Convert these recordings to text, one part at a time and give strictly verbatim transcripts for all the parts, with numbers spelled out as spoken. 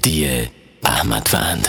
مهدی احمدوند.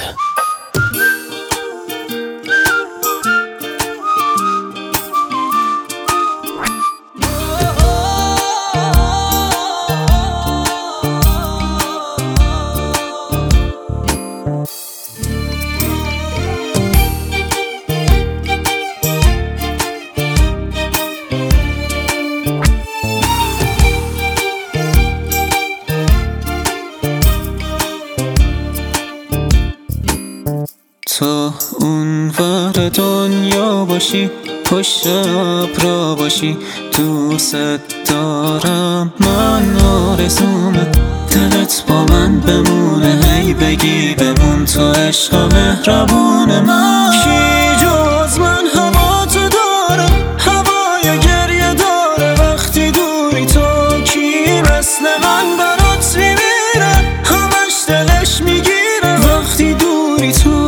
تو اون ور دنیا باشی، پشت ابرا باشی، دوست دارم من آرزومه دلت با من بمونه، هی بگی بمون تو عشق مهربون من. کی جز من هوا تو داره، هوای گریه داره وقتی دوری، تو کی مثل من برات میمیره، همش دلش میگیره وقتی دوری تو.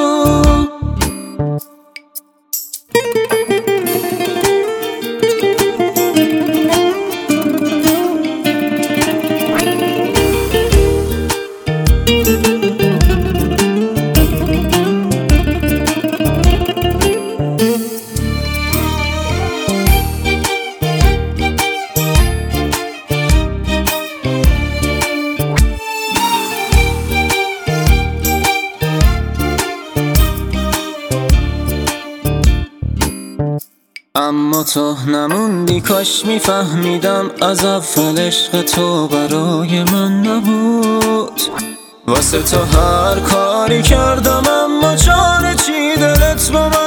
اما تو نموندی، کاش میفهمیدم از اول عشق تو برای من نبود. واسه تو هر کاری کردم اما چاره چی دلت با من